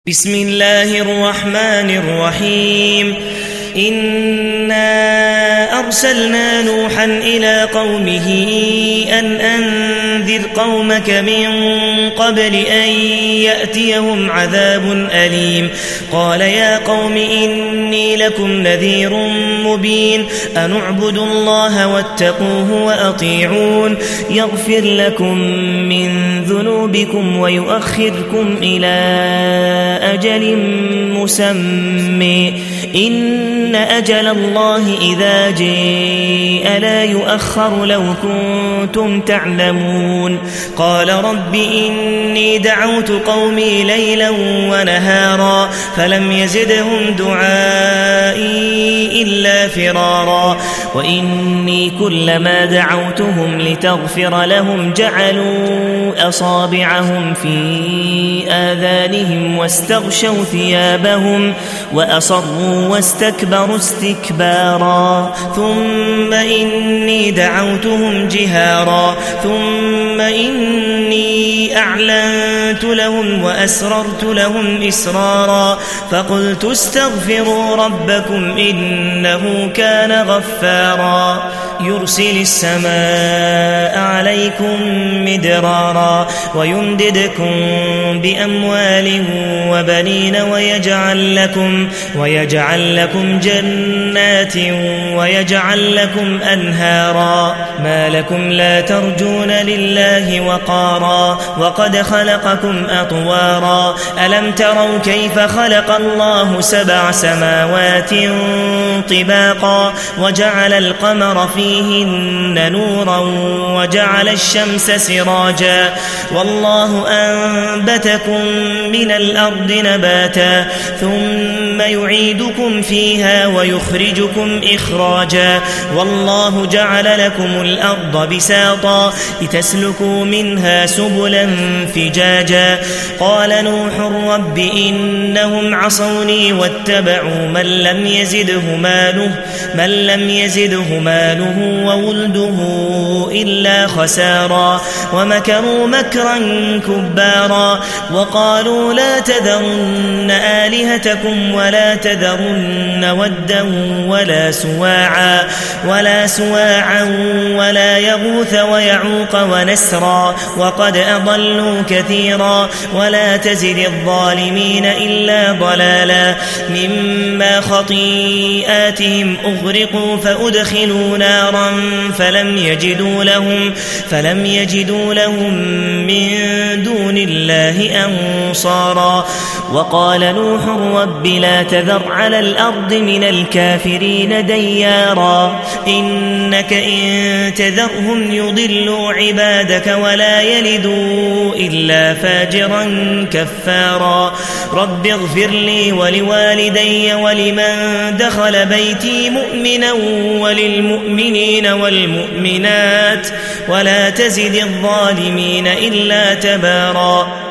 بسم الله الرحمن الرحيم إنا أرسلنا نوحا إلى قومه أن أنذر قومك من قبل أن يأتيهم عذاب أليم قال يا قوم إني لكم نذير مبين أن اعبدوا الله واتقوه وأطيعون يغفر لكم من ذنوبكم ويؤخركم إلى أجل مسمى إن أجل الله إذا جاء لا يؤخر لو كنتم تعلمون قال رب إني دعوت قومي ليلا ونهارا فلم يزدهم دعائي إلا فرارا وإني كلما دعوتهم لتغفر لهم جعلوا أصابعهم في آذانهم واستغشوا ثيابهم وأصروا واستكبروا استكبارا ثم إني دعوتهم جهارا ثم إني أعلنت لهم وأسررت لهم إسرارا فقلت استغفروا ربكم إنه كان غفارا يرسل السماء عليكم مدرارا ويمددكم بأموال وبنين ويجعل لكم جنات ويجعل لكم أنهارا ما لكم لا ترجون لله وقارا وقد خلقكم أطوارا ألم تروا كيف خلق الله 7 سماوات طباقا وجعل القمر فيهن نورا وجعل الشمس سراجا والله أنبتكم من الأرض نباتا ثم يعيدكم فيها ويخرجكم إخراجا والله جعل لكم الأرض بساطا لتسلكوا منها سبلا فجاجا قال نوح رب إنهم عصوني واتبعوا من لم يزده ماله وولده إلا خسارا ومكروا مكرا كبارا وقالوا لا تذرن آلهتكم ولا تذرن ودا ولا سواعا ولا يغوث ويعوق ونسرا وقد أضلوا كثيرا ولا تزد الظالمين إلا ضلالا مما خطيئاتهم أغرقوا فأدخلوا نارا فلم يجدوا لهم من دون الله أنصارا وقال نوح رب لا تذر على الأرض من الكافرين ديارا إنك إن تذرهم يضلوا عبادك ولا يلدوا إلا فاجرا كفارا رب اغفر لي ولوالدي ولمن دخل بيتي مؤمنا وللمؤمنين والمؤمنات ولا تزد الظالمين إلا تبارا